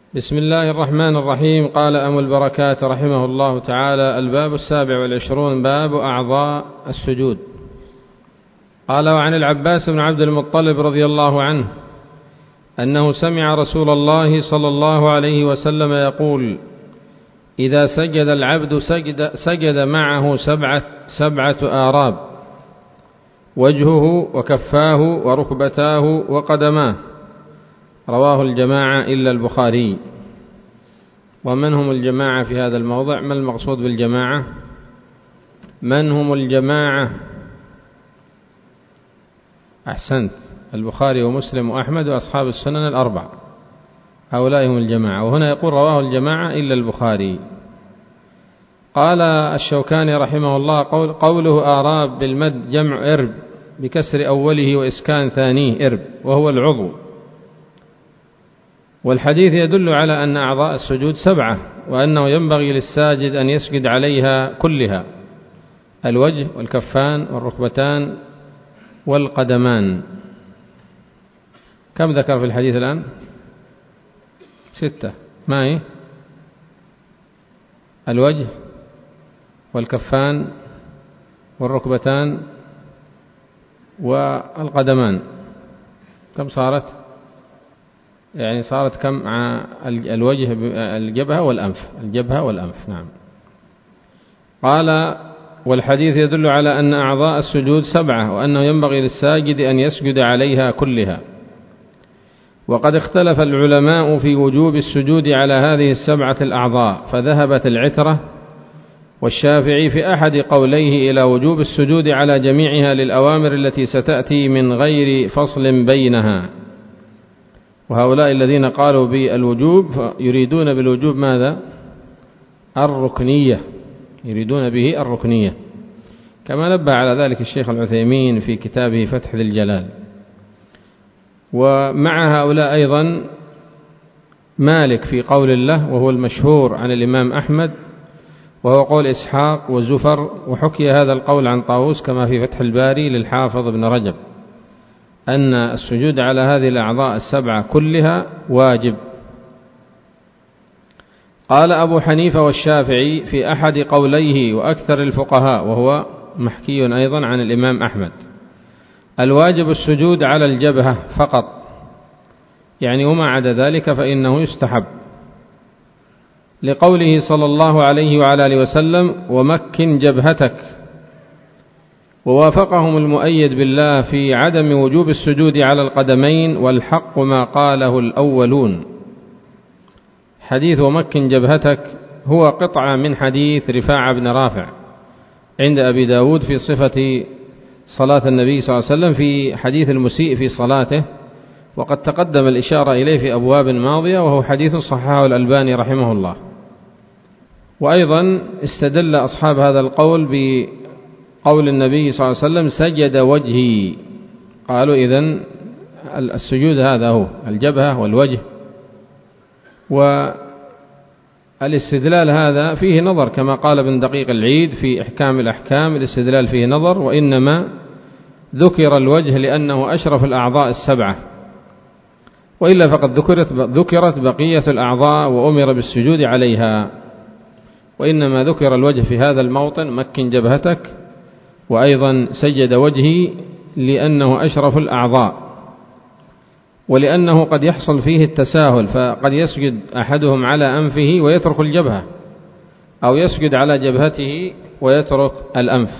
بسم الله الرحمن الرحيم. قال أبو البركات رحمه الله تعالى: الباب 27 باب أعضاء السجود. قال: وعن العباس بن عبد المطلب رضي الله عنه أنه سمع رسول الله صلى الله عليه وسلم يقول: إذا سجد العبد سجد معه سبعة آراب: وجهه وكفاه وركبتاه وقدماه. رواه الجماعة إلا البخاري. ومن هم الجماعة في هذا الموضع؟ ما المقصود بالجماعة؟ من هم الجماعة؟ أحسنت، البخاري ومسلم وأحمد وأصحاب السنن الأربع، هؤلاء هم الجماعة. وهنا يقول رواه الجماعة إلا البخاري. قال الشوكاني رحمه الله: قوله آراب بالمد جمع إرب بكسر أوله وإسكان ثانيه إرب، وهو العضو. والحديث يدل على أن أعضاء السجود 7، وأنه ينبغي للساجد أن يسجد عليها كلها: الوجه والكفان والركبتان والقدمان. كم ذكر في الحديث الآن؟ 6. ما هي؟ الوجه والكفان والركبتان والقدمان. كم صارت؟ يعني صارت كم مع الوجه؟ الجبهة والأنف. نعم. قال: والحديث يدل على أن أعضاء السجود 7، وأنه ينبغي للساجد أن يسجد عليها كلها. وقد اختلف العلماء في وجوب السجود على هذه 7 الأعضاء، فذهبت العترة والشافعي في أحد قوليه إلى وجوب السجود على جميعها للأوامر التي ستأتي من غير فصل بينها. وهؤلاء الذين قالوا بالوجوب يريدون بالوجوب ماذا؟ الركنية، يريدون به الركنية، كما نبه على ذلك الشيخ العثيمين في كتابه فتح ذي الجلال. ومع هؤلاء أيضا مالك في قول الله، وهو المشهور عن الإمام أحمد، وهو قول إسحاق وزفر. وحكي هذا القول عن طاووس كما في فتح الباري للحافظ ابن رجب، أن السجود على هذه الأعضاء 7 كلها واجب. قال أبو حنيفة والشافعي في أحد قوليه وأكثر الفقهاء، وهو محكي أيضا عن الإمام أحمد: الواجب السجود على الجبهة فقط، يعني وما عدا ذلك فإنه يستحب، لقوله صلى الله عليه وعلى آله وسلم: ومكن جبهتك. ووافقهم المؤيد بالله في عدم وجوب السجود على القدمين، والحق ما قاله الأولون. حديث ومكن جبهتك هو قطعة من حديث رفاعة بن رافع عند أبي داود في صفة صلاة النبي صلى الله عليه وسلم، في حديث المسيء في صلاته، وقد تقدم الإشارة إليه في أبواب ماضية، وهو حديث صححه الألباني رحمه الله. وأيضا استدل أصحاب هذا القول بقول النبي صلى الله عليه وسلم: سجد وجهي. قالوا إذن السجود هذا هو الجبهة والوجه. والاستدلال هذا فيه نظر، كما قال ابن دقيق العيد في إحكام الأحكام: الاستدلال فيه نظر، وإنما ذكر الوجه لأنه أشرف الأعضاء 7، وإلا فقد ذكرت بقية الأعضاء وأمر بالسجود عليها، وإنما ذكر الوجه في هذا الموطن: مكن جبهتك، وأيضا سجد وجهي لأنه أشرف الأعضاء، ولأنه قد يحصل فيه التساهل، فقد يسجد أحدهم على أنفه ويترك الجبهة، أو يسجد على جبهته ويترك الأنف.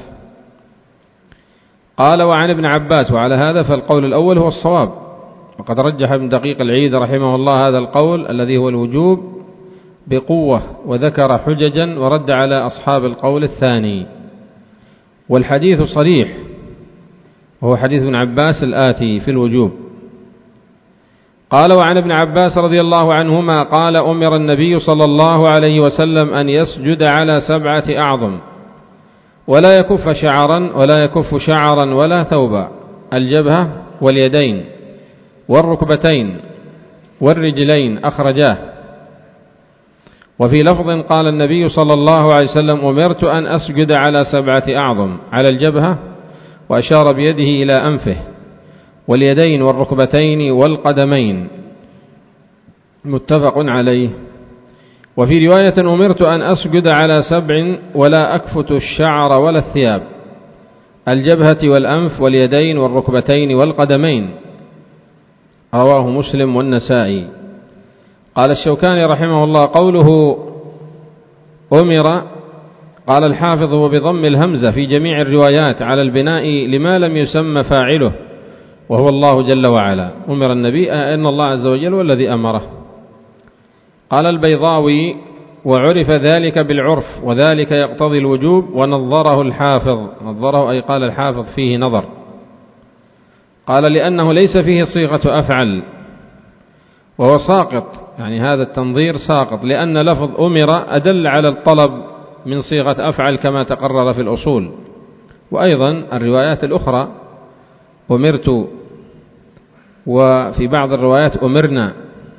قال: وعن ابن عباس. وعلى هذا فالقول الأول هو الصواب، وقد رجح ابن دقيق العيد رحمه الله هذا القول الذي هو الوجوب بقوة، وذكر حججا ورد على أصحاب القول الثاني. والحديث صريح، وهو حديث ابن عباس الآتي في الوجوب. قال: وعن ابن عباس رضي الله عنهما قال: أمر النبي صلى الله عليه وسلم أن يسجد على 7 أعظم، ولا يكف شعرا ولا ثوبا: الجبهة واليدين والركبتين والرجلين، أخرجاه. وفي لفظ قال النبي صلى الله عليه وسلم: أمرت أن أسجد على 7 أعظم: على الجبهة، وأشار بيده إلى أنفه، واليدين والركبتين والقدمين. متفق عليه. وفي رواية: أمرت أن أسجد على 7 ولا أكفت الشعر ولا الثياب، الجبهة والأنف واليدين والركبتين والقدمين، رواه مسلم والنسائي. قال الشوكاني رحمه الله: قوله أمر، قال الحافظ: هو بضم الهمزة في جميع الروايات على البناء لما لم يسمى فاعله وهو الله جل وعلا. أمر النبي أن الله عز وجل هو الذي أمره. قال البيضاوي: وعرف ذلك بالعرف، وذلك يقتضي الوجوب، ونظره الحافظ. نظره أي قال الحافظ فيه نظر. قال: لأنه ليس فيه صيغة أفعل، وهو ساقط، يعني هذا التنظير ساقط، لأن لفظ أمر أدل على الطلب من صيغة أفعل كما تقرر في الأصول. وأيضا الروايات الأخرى أمرت، وفي بعض الروايات أمرنا.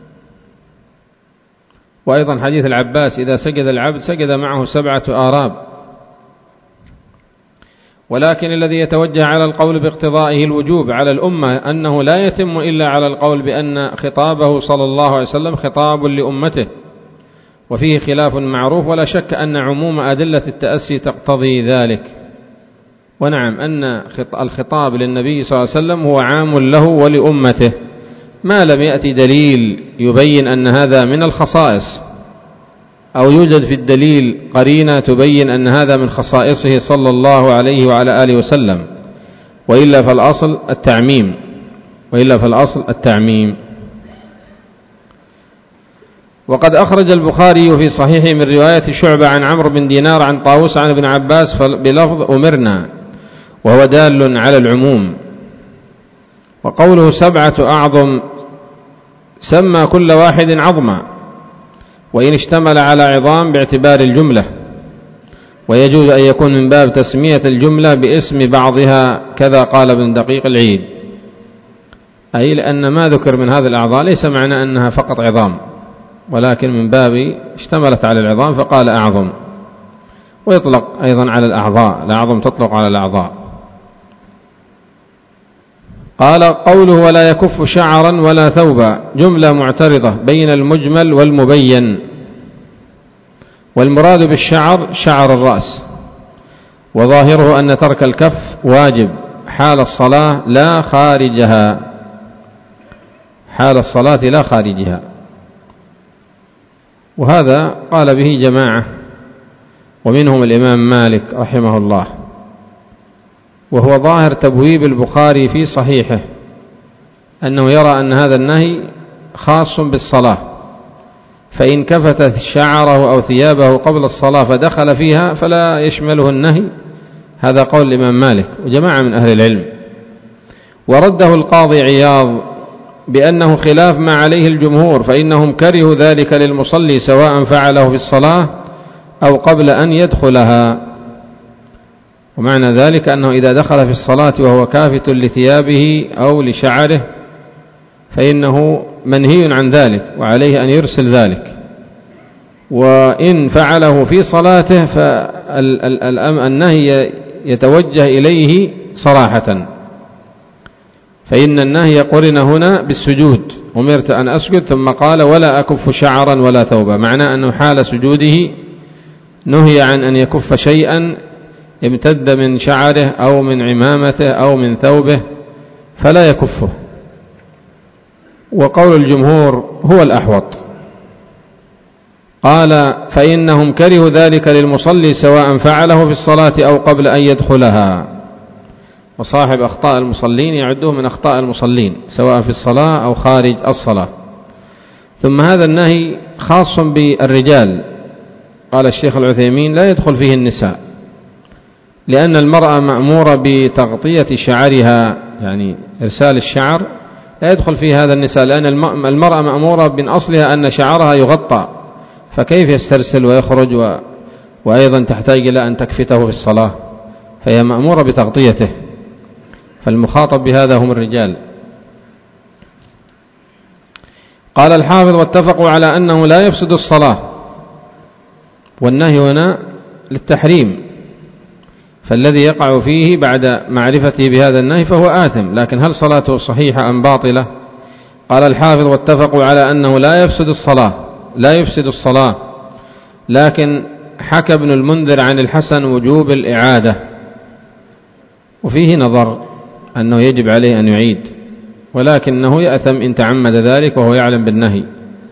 وأيضا حديث العباس: إذا سجد العبد سجد معه 7 آراب. ولكن الذي يتوجه على القول باقتضائه الوجوب على الأمة أنه لا يتم إلا على القول بأن خطابه صلى الله عليه وسلم خطاب لأمته، وفيه خلاف معروف، ولا شك أن عموم أدلة التأسي تقتضي ذلك. ونعم أن الخطاب للنبي صلى الله عليه وسلم هو عام له ولأمته، ما لم يأتي دليل يبين أن هذا من الخصائص، أو يوجد في الدليل قرينة تبين أن هذا من خصائصه صلى الله عليه وعلى آله وسلم، وإلا فالأصل التعميم. وقد أخرج البخاري في صحيحه من رواية شعبة عن عمرو بن دينار عن طاووس عن ابن عباس بلفظ أمرنا، وهو دال على العموم. وقوله 7 أعظم سمى كل واحد عظما، وإن اشتمل على عظام باعتبار الجملة، ويجوز أن يكون من باب تسمية الجملة باسم بعضها، كذا قال ابن دقيق العيد، أي لأن ما ذكر من هذه الأعضاء ليس معنى أنها فقط عظام، ولكن من باب اشتملت على العظام فقال أعظم. ويطلق أيضا على الأعضاء، الأعظم تطلق على الأعضاء. قال: قوله ولا يكف شعرا ولا ثوبا جملة معترضة بين المجمل والمبين، والمراد بالشعر شعر الرأس، وظاهره أن ترك الكف واجب حال الصلاة لا خارجها، وهذا قال به جماعة، ومنهم الإمام مالك رحمه الله، وهو ظاهر تبويب البخاري في صحيحه، أنه يرى أن هذا النهي خاص بالصلاة، فإن كفت شعره أو ثيابه قبل الصلاة فدخل فيها فلا يشمله النهي. هذا قول الإمام مالك وجماعة من أهل العلم. ورده القاضي عياض بأنه خلاف ما عليه الجمهور، فإنهم كرهوا ذلك للمصلي سواء فعله في الصلاة أو قبل أن يدخلها. ومعنى ذلك أنه إذا دخل في الصلاة وهو كافت لثيابه أو لشعره فإنه منهي عن ذلك، وعليه أن يرسل ذلك. وإن فعله في صلاته فالنهي يتوجه إليه صراحة، فإن النهي قرن هنا بالسجود: أمرت أن أسجد، ثم قال ولا أكف شعرا ولا ثوبا، معناه أنه حال سجوده نهي عن أن يكف شيئا امتد من شعره أو من عمامته أو من ثوبه فلا يكفه. وقول الجمهور هو الأحوط. قال: فإنهم كرهوا ذلك للمصلي سواء فعله في الصلاة أو قبل أن يدخلها. وصاحب أخطاء المصلين يعده من أخطاء المصلين سواء في الصلاة أو خارج الصلاة. ثم هذا النهي خاص بالرجال، قال الشيخ العثيمين: لا يدخل فيه النساء، لأن المرأة مأمورة بتغطية شعرها، يعني إرسال الشعر لا يدخل فيه هذا النساء، لأن المرأة مأمورة من أصلها أن شعرها يغطى، فكيف يسترسل ويخرج وأيضا تحتاج إلى أن تكفته في الصلاة، فهي مأمورة بتغطيته، فالمخاطب بهذا هم الرجال. قال الحافظ: واتفقوا على أنه لا يفسد الصلاة، والنهي هنا للتحريم، فالذي يقع فيه بعد معرفته بهذا النهي فهو آثم، لكن هل صلاته صحيحة أم باطلة؟ قال الحافظ: واتفقوا على أنه لا يفسد الصلاة، لكن حكى ابن المنذر عن الحسن وجوب الإعادة، وفيه نظر أنه يجب عليه أن يعيد، ولكنه يأثم إن تعمد ذلك وهو يعلم بالنهي.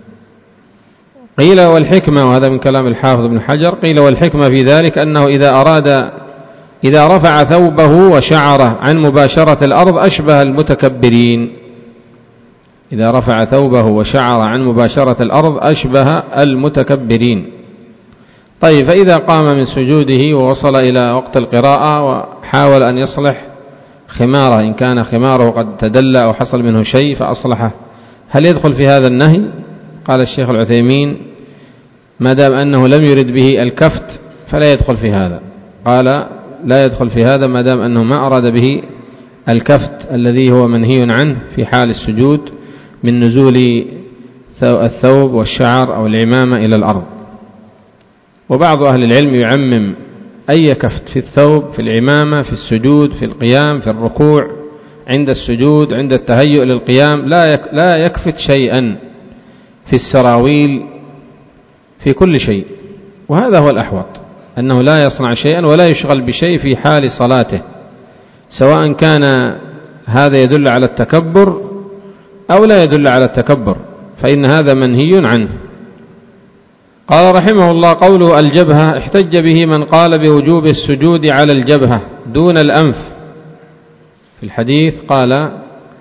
قيل والحكمة، وهذا من كلام الحافظ ابن حجر، قيل والحكمة في ذلك أنه إذا رفع ثوبه وشعره عن مباشرة الأرض أشبه المتكبرين. إذا رفع ثوبه وشعر عن مباشرة الأرض أشبه المتكبرين. طيب، فإذا قام من سجوده ووصل إلى وقت القراءة وحاول أن يصلح خماره، إن كان خماره قد تدلى أو حصل منه شيء فأصلحه، هل يدخل في هذا النهي؟ قال الشيخ العثيمين: ما دام أنه لم يرد به الكفت فلا يدخل في هذا. قال: لا يدخل في هذا ما دام أنه ما أراد به الكفت الذي هو منهي عنه في حال السجود من نزول الثوب والشعر أو العمامة إلى الأرض. وبعض أهل العلم يعمم أي كفت في الثوب، في العمامة، في السجود، في القيام، في الركوع، عند السجود، عند التهيؤ للقيام، لا يكفت شيئا، في السراويل، في كل شيء. وهذا هو الأحوط، أنه لا يصنع شيئا ولا يشغل بشيء في حال صلاته، سواء كان هذا يدل على التكبر أو لا يدل على التكبر، فإن هذا منهي عنه. قال رحمه الله: قوله الجبهة احتج به من قال بوجوب السجود على الجبهة دون الأنف. في الحديث قال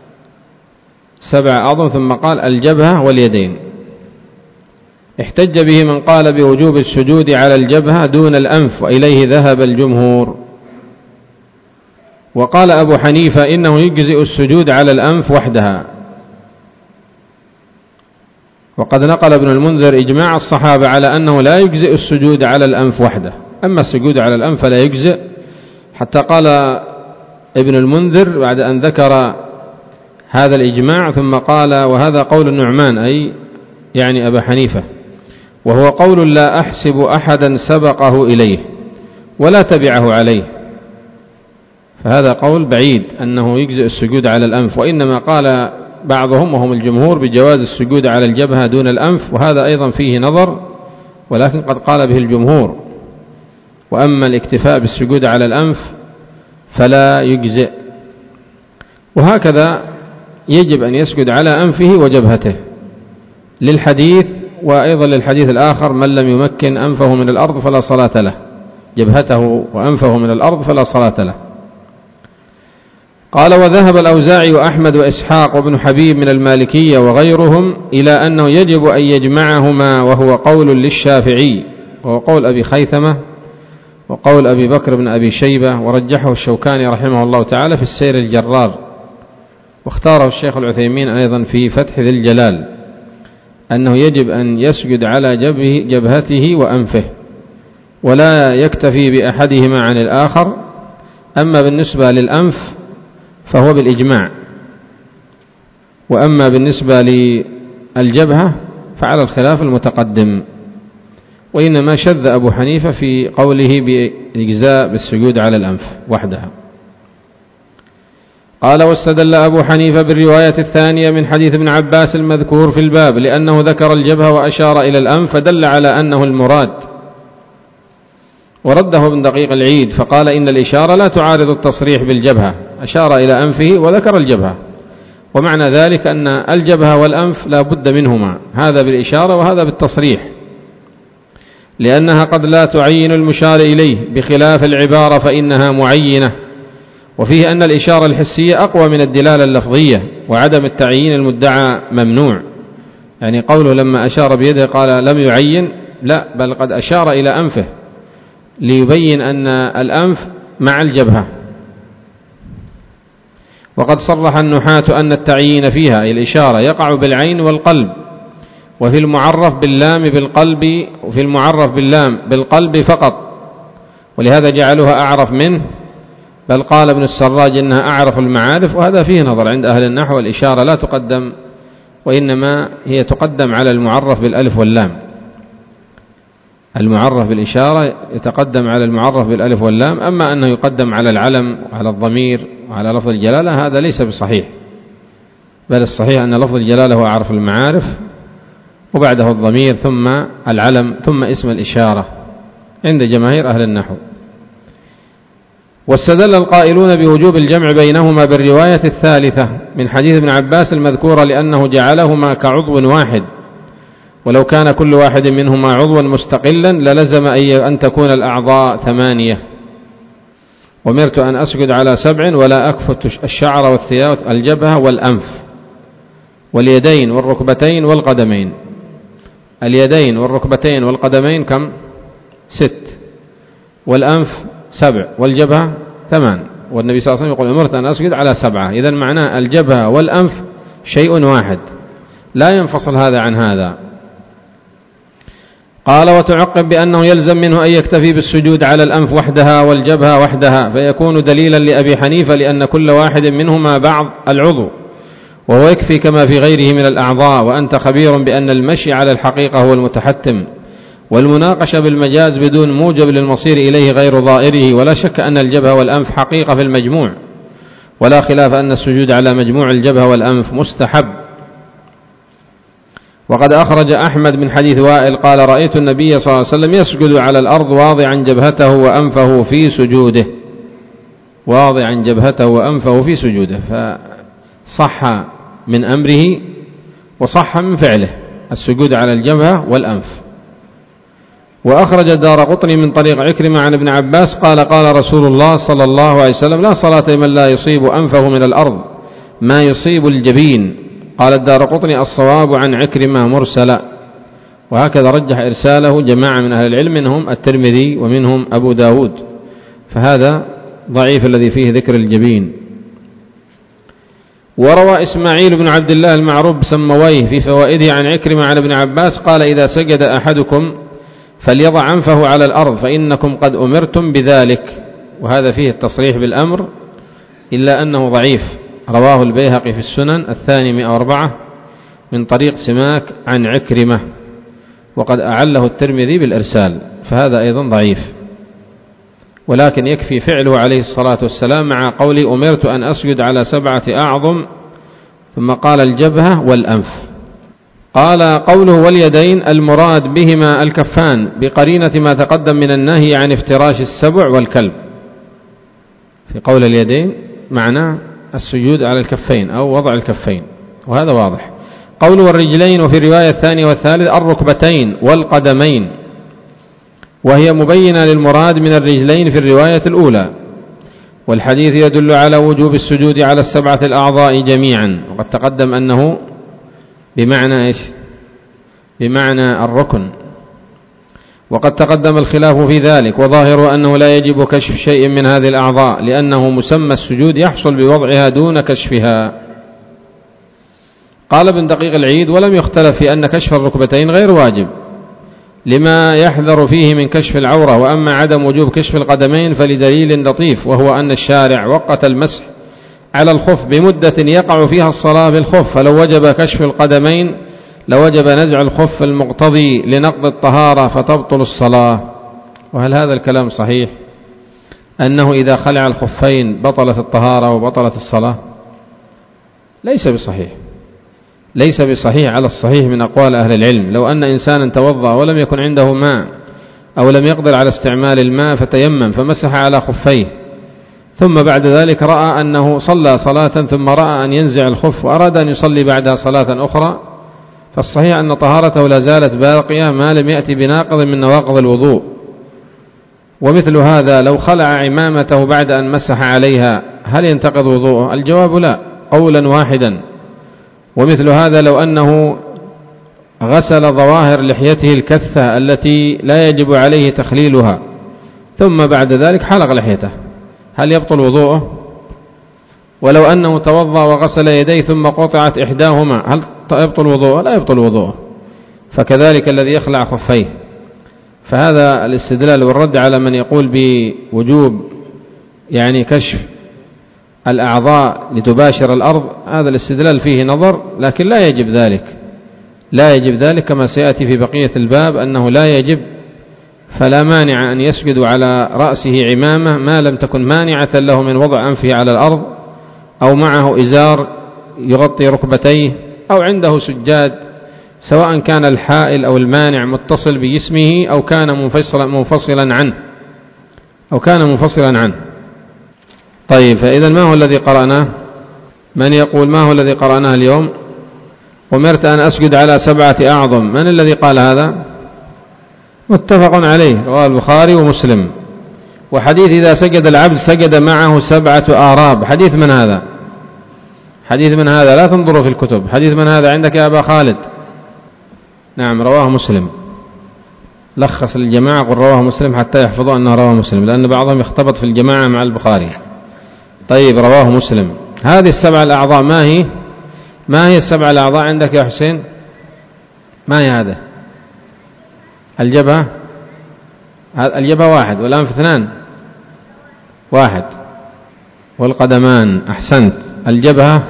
7 أعظم، ثم قال الجبهة واليدين. احتج به من قال بوجوب السجود على الجبهة دون الأنف، وإليه ذهب الجمهور. وقال أبو حنيفة: إنه يجزئ السجود على الأنف وحدها. وقد نقل ابن المنذر إجماع الصحابة على أنه لا يجزئ السجود على الأنف وحده، أما السجود على الأنف فلا يجزئ، حتى قال ابن المنذر بعد أن ذكر هذا الإجماع ثم قال: وهذا قول النعمان، أي يعني أبا حنيفة، وهو قول لا أحسب أحدا سبقه إليه ولا تبعه عليه. فهذا قول بعيد أنه يجزئ السجود على الأنف، وإنما قال بعضهم وهم الجمهور بجواز السجود على الجبهة دون الأنف، وهذا أيضا فيه نظر، ولكن قد قال به الجمهور. وأما الاكتفاء بالسجود على الأنف فلا يجزئ. وهكذا يجب أن يسجد على أنفه وجبهته للحديث، وأيضا للحديث الآخر: من لم يمكن أنفه من الأرض فلا صلاة له، جبهته وأنفه من الأرض فلا صلاة له. قال: وذهب الأوزاعي وأحمد وإسحاق وابن حبيب من المالكية وغيرهم إلى أنه يجب أن يجمعهما، وهو قول للشافعي، وهو قول أبي خيثمة وقول أبي بكر بن أبي شيبة، ورجحه الشوكاني رحمه الله تعالى في السير الجرار، واختاره الشيخ العثيمين أيضا في فتح ذي الجلال، أنه يجب أن يسجد على جبهته وأنفه، ولا يكتفي بأحدهما عن الآخر. أما بالنسبة للأنف فهو بالإجماع، وأما بالنسبة للجبهة فعلى الخلاف المتقدم. وإنما شذ أبو حنيفة في قوله بإجزاء بالسجود على الأنف وحدها. قال: واستدل أبو حنيفة بالرواية الثانية من حديث ابن عباس المذكور في الباب، لأنه ذكر الجبهة وأشار إلى الأنف فدل على أنه المراد. ورده ابن دقيق العيد فقال: إن الإشارة لا تعارض التصريح بالجبهة، أشار إلى أنفه وذكر الجبهة، ومعنى ذلك أن الجبهة والأنف لا بد منهما، هذا بالإشارة وهذا بالتصريح، لأنها قد لا تعين المشار إليه، بخلاف العبارة فإنها معينة. وفيه أن الإشارة الحسية أقوى من الدلالة اللفظية، وعدم التعيين المدعى ممنوع. يعني قوله لما أشار بيده قال لم يعين، لا، بل قد أشار إلى أنفه ليبين أن الأنف مع الجبهة. وقد صرح النحاة أن التعيين فيها أي الإشارة يقع بالعين والقلب، وفي المعرف باللام بالقلب، وفي المعرف باللام بالقلب فقط، ولهذا جعلوها أعرف منه، بل قال ابن السراج إنها أعرف المعارف، وهذا فيه نظر عند أهل النحو. الإشارة لا تقدم، وإنما هي تقدم على المعرف بالألف واللام. المعرف بالإشارة يتقدم على المعرف بالألف واللام، أما أنه يقدم على العلم وعلى الضمير وعلى لفظ الجلالة هذا ليس بصحيح. بل الصحيح أن لفظ الجلالة هو أعرف المعارف، وبعده الضمير ثم العلم ثم اسم الإشارة عند جماهير أهل النحو. واستدل القائلون بوجوب الجمع بينهما بالرواية الثالثة من حديث ابن عباس المذكورة لأنه جعلهما كعضو واحد، ولو كان كل واحد منهما عضوا مستقلا للزم أن تكون الأعضاء 8. أمرت أن أسجد على 7 ولا أكفت الشعر والثياب الجبهة والأنف واليدين والركبتين والقدمين. اليدين والركبتين والقدمين كم؟ 6، والأنف 7، والجبهة 8. والنبي صلى الله عليه وسلم يقول أمرت أن أسجد على 7. إذن معناه الجبهة والأنف شيء واحد لا ينفصل هذا عن هذا. قال وتعقب بأنه يلزم منه أن يكتفي بالسجود على الأنف وحدها والجبهة وحدها، فيكون دليلا لأبي حنيفة لأن كل واحد منهما بعض العضو، وهو يكفي كما في غيره من الأعضاء. وأنت خبير بأن المشي على الحقيقة هو المتحتم، والمناقشة بالمجاز بدون موجب للمصير إليه غير ظائره. ولا شك أن الجبهة والأنف حقيقة في المجموع، ولا خلاف أن السجود على مجموع الجبهة والأنف مستحب. وقد أخرج أحمد من حديث وائل قال رأيت النبي صلى الله عليه وسلم يسجد على الأرض واضعا جبهته وأنفه في سجوده، واضعا جبهته وأنفه في سجوده، فصح من أمره وصح من فعله السجود على الجبهة والأنف. وأخرج الدارقطني من طريق عكرمة عن ابن عباس قال قال رسول الله صلى الله عليه وسلم لا صلاة لمن لا يصيب أنفه من الأرض ما يصيب الجبين. قال الدارقطني الصواب عن عكرمة مرسلا، وهكذا رجح إرساله جماعة من أهل العلم منهم الترمذي ومنهم أبو داود، فهذا ضعيف الذي فيه ذكر الجبين. وروى إسماعيل بن عبد الله المعروف بسمويه في فوائده عن عكرمة عن ابن عباس قال إذا سجد أحدكم فليضع أنفه على الأرض فإنكم قد أمرتم بذلك. وهذا فيه التصريح بالأمر إلا أنه ضعيف. رواه البيهقي في السنن 204 من طريق سماك عن عكرمة، وقد أعله الترمذي بالإرسال، فهذا أيضا ضعيف. ولكن يكفي فعله عليه الصلاة والسلام مع قولي أمرت أن أسجد على 7 أعظم، ثم قال الجبهة والأنف. قال قوله واليدين المراد بهما الكفان بقرينة ما تقدم من النهي عن افتراش السبع والكلب. في قول اليدين معناه السجود على الكفين أو وضع الكفين، وهذا واضح. قوله والرجلين وفي الرواية الثانية والثالث الركبتين والقدمين، وهي مبينة للمراد من الرجلين في الرواية الأولى. والحديث يدل على وجوب السجود على 7 الأعضاء جميعا، وقد تقدم أنه بمعنى إيش؟ بمعنى الركن، وقد تقدم الخلاف في ذلك، وظاهر أنه لا يجب كشف شيء من هذه الأعضاء لأنه مسمى السجود يحصل بوضعها دون كشفها. قال ابن دقيق العيد ولم يختلف في أن كشف الركبتين غير واجب لما يحذر فيه من كشف العورة، وأما عدم وجوب كشف القدمين فلدليل لطيف، وهو أن الشارع وقت المسح على الخف بمدة يقع فيها الصلاة بالخف، فلو وجب كشف القدمين لوجب نزع الخف المقتضي لنقض الطهارة فتبطل الصلاة. وهل هذا الكلام صحيح أنه إذا خلع الخفين بطلت الطهارة وبطلت الصلاة؟ ليس بصحيح، ليس بصحيح على الصحيح من أقوال أهل العلم. لو أن إنسانا توضأ ولم يكن عنده ماء أو لم يقدر على استعمال الماء فتيمم فمسح على خفيه، ثم بعد ذلك رأى أنه صلى صلاة ثم رأى أن ينزع الخف وأراد أن يصلي بعدها صلاة أخرى، فالصحيح أن طهارته لا زالت باقية ما لم يأتي بناقض من نواقض الوضوء. ومثل هذا لو خلع عمامته بعد أن مسح عليها هل ينتقض وضوءه؟ الجواب لا قولا واحدا. ومثل هذا لو أنه غسل ظواهر لحيته الكثة التي لا يجب عليه تخليلها ثم بعد ذلك حلق لحيته هل يبطل وضوءه؟ ولو أنه توضأ وغسل يديه ثم قطعت إحداهما هل يبطل وضوءه؟ لا يبطل وضوءه. فكذلك الذي يخلع خفيه. فهذا الاستدلال والرد على من يقول بوجوب يعني كشف الأعضاء لتباشر الأرض، هذا الاستدلال فيه نظر، لكن لا يجب ذلك، لا يجب ذلك كما سيأتي في بقية الباب أنه لا يجب. فلا مانع أن يسجد على رأسه عمامة ما لم تكن مانعة له من وضع أنفه على الأرض أو معه إزار يغطي ركبتيه أو عنده سجاد، سواء كان الحائل أو المانع متصل بجسمه أو كان منفصلا عنه طيب، فإذا ما هو الذي قرأناه؟ من يقول ما هو الذي قرأناه اليوم؟ أمرت أن أسجد على 7 أعظم. من الذي قال هذا؟ متفق عليه، رواه البخاري ومسلم. وحديث إذا سجد العبد سجد معه 7 آراب، حديث من هذا؟ حديث من هذا؟ لا تنظروا في الكتب، حديث من هذا عندك يا أبا خالد؟ نعم، رواه مسلم. لخص الجماعة قل رواه مسلم حتى يحفظوا أنه رواه مسلم، لأن بعضهم يختبط في الجماعة مع البخاري. طيب، رواه مسلم. هذه 7 الأعضاء ما هي 7 الأعضاء عندك يا حسين؟ ما هي هذا؟ الجبهة 1 والأنف 2 1 والقدمان، أحسنت. الجبهة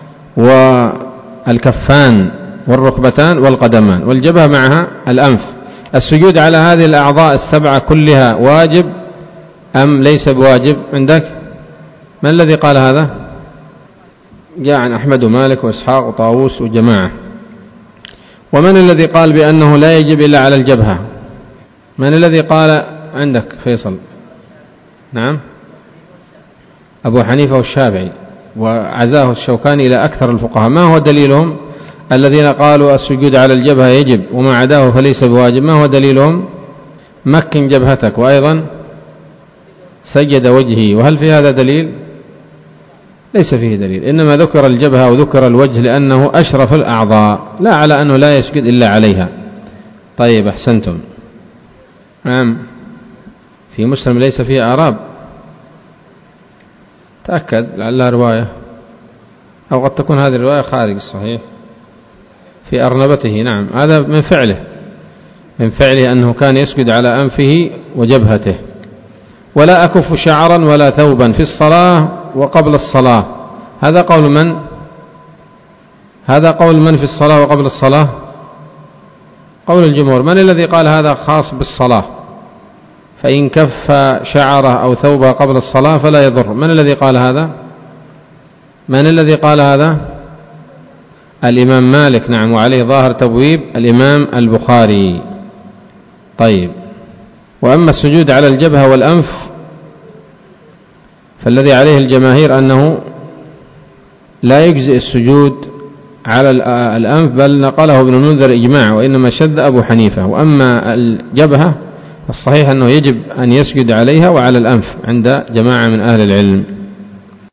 والكفان والركبتان والقدمان، والجبهة معها الأنف. السجود على هذه الأعضاء 7 كلها واجب أم ليس بواجب عندك؟ من الذي قال هذا؟ جاء عن أحمد ومالك وإسحاق وطاووس وجماعة. ومن الذي قال بأنه لا يجب إلا على الجبهة؟ من الذي قال عندك فيصل؟ نعم، أبو حنيفة والشافعي، وعزاه الشوكاني إلى أكثر الفقهاء. ما هو دليلهم الذين قالوا السجود على الجبهة يجب وما عداه فليس بواجب؟ ما هو دليلهم؟ مكن جبهتك، وأيضا سجد وجهي. وهل في هذا دليل؟ ليس فيه دليل، إنما ذكر الجبهة وذكر الوجه لأنه أشرف الأعضاء، لا على أنه لا يسجد إلا عليها. طيب، أحسنتم. نعم، في مسلم ليس فيه آراب، تأكد لعلها رواية، أو قد تكون هذه الرواية خارج الصحيح في أرنبته. نعم، هذا من فعله أنه كان يسجد على أنفه وجبهته. ولا أكف شعرا ولا ثوبا في الصلاة وقبل الصلاة، هذا قول من؟ هذا قول من في الصلاة وقبل الصلاة؟ قول الجمهور. من الذي قال هذا خاص بالصلاة؟ فإن كف شعره أو ثوبه قبل الصلاة فلا يضر. من الذي قال هذا؟ من الذي قال هذا؟ الإمام مالك. نعم، وعليه ظاهر تبويب الإمام البخاري. طيب، وأما السجود على الجبهة والأنف فالذي عليه الجماهير أنه لا يجزئ السجود على الأنف، بل نقله ابن المنذر إجماع، وإنما شذ أبو حنيفة. وأما الجبهة الصحيح أنه يجب أن يسجد عليها وعلى الأنف عند جماعة من أهل العلم.